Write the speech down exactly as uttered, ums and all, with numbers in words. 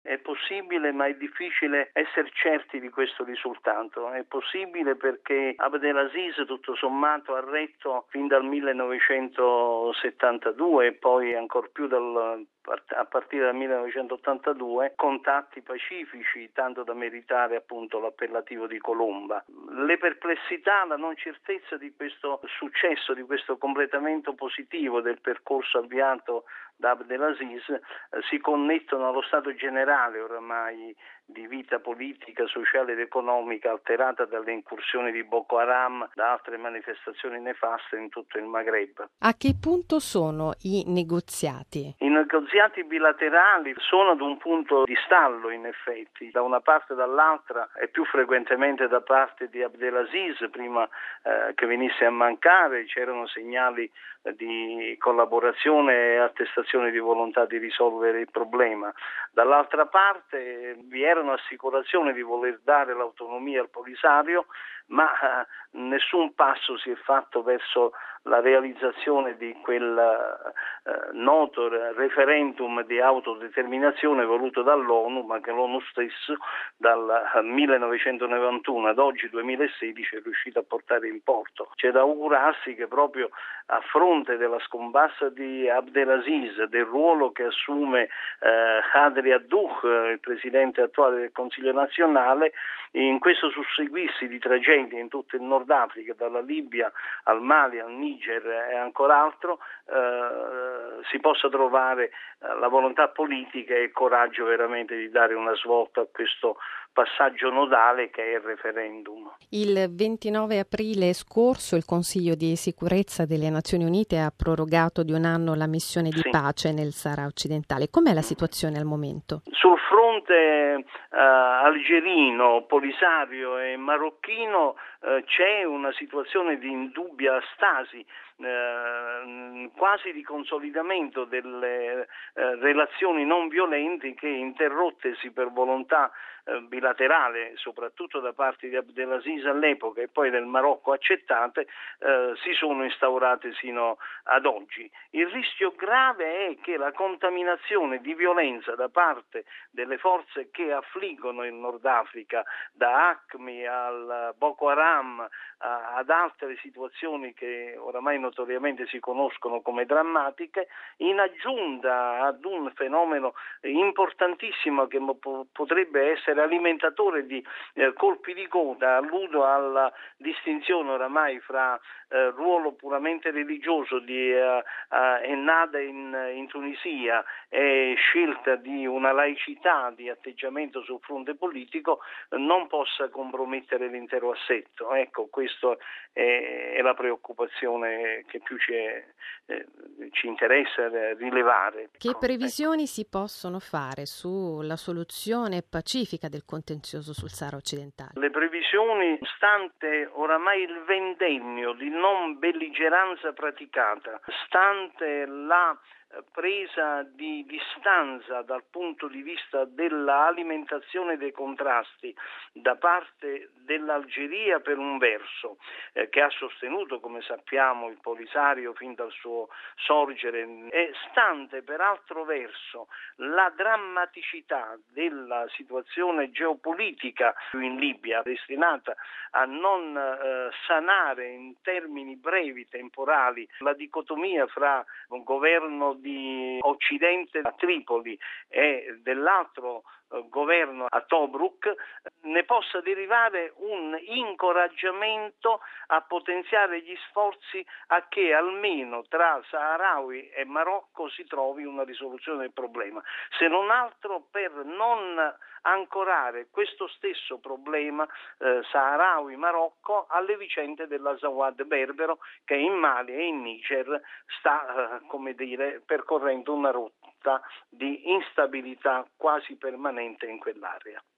è possibile, ma è difficile essere certi di questo risultato. È possibile perché Abdelaziz tutto sommato ha retto fin dal millenovecentosettantadue e poi ancor più dal a partire dal millenovecentottantadue contatti pacifici, tanto da meritare appunto l'appellativo di Colomba. Le perplessità, la non certezza di questo successo, di questo completamento positivo del percorso avviato da Abdelaziz eh, si connettono allo stato generale oramai di vita politica, sociale ed economica alterata dalle incursioni di Boko Haram, da altre manifestazioni nefaste in tutto il Maghreb. A che punto sono i negoziati? I negoziati bilaterali sono ad un punto di stallo, in effetti, da una parte e dall'altra, e più frequentemente da parte di Abdelaziz, prima eh, che venisse a mancare, c'erano segnali eh, di collaborazione e attestazioni di volontà di risolvere il problema. Dall'altra parte eh, vi erano assicurazioni di voler dare l'autonomia al Polisario, ma eh, nessun passo si è fatto verso la realizzazione di quel eh, noto referendum di autodeterminazione voluto dall'ONU, ma che l'ONU stesso dal millenovecentonovantuno ad oggi duemilasedici è riuscito a portare in porto. C'è da augurarsi che proprio a fronte della scomparsa di Abdelaziz, del ruolo che assume eh, Hadri Addouh, il presidente attuale del Consiglio nazionale, in questo susseguirsi di tragedie in tutto il Nord Africa, dalla Libia al Mali, al Niger e ancora altro, eh, si possa trovare eh, la volontà politica e il coraggio veramente di dare una svolta a questo passaggio nodale che è il referendum. Il ventinove aprile scorso il Consiglio di sicurezza delle Nazioni Unite ha prorogato di un anno la missione di sì. pace nel Sahara occidentale. Com'è la situazione al momento? Sul fronte eh, algerino, polisario e marocchino eh, c'è una situazione di indubbia stasi, eh, quasi di consolidamento delle eh, relazioni non violenti che, interrottesi per volontà eh, bilaterale, soprattutto da parte di Abdelaziz all'epoca e poi del Marocco accettate, eh, si sono instaurate sino ad oggi. Il rischio grave è che la contaminazione di violenza da parte delle forze che affliggono il Nord Africa, da Acmi al Boko Haram a, ad altre situazioni che oramai notoriamente si conoscono come drammatiche, in aggiunta ad un fenomeno importantissimo che po- potrebbe essere alimentatore di eh, colpi di coda. Alludo alla distinzione oramai fra eh, ruolo puramente religioso di eh, eh, Ennahda in, in Tunisia e scelta di una laicità di atteggiamento sul fronte politico, eh, non possa compromettere l'intero assetto. Ecco, questa è, è la preoccupazione che più ci, è, eh, ci interessa rilevare. Che previsioni ecco. si possono fare sulla soluzione pacifica del contenzioso sul Sahara occidentale? Le previsioni, stante oramai il ventennio di non belligeranza praticata, stante la presa di distanza dal punto di vista dell'alimentazione dei contrasti da parte dell'Algeria per un verso, eh, che ha sostenuto, come sappiamo, il Polisario fin dal suo sorgere, e stante per altro verso la drammaticità della situazione geopolitica in Libia, destinata a non eh, sanare in termini brevi, temporali, la dicotomia fra un governo di Occidente a Tripoli e dell'altro eh, governo a Tobruk, ne possa derivare un incoraggiamento a potenziare gli sforzi a che almeno tra Saharawi e Marocco si trovi una risoluzione del problema, se non altro per non ancorare questo stesso problema eh, Saharawi-Marocco alle vicende dell'Azawad berbero, che in Mali e in Niger sta eh, come dire percorrendo una rotta di instabilità quasi permanente in quell'area.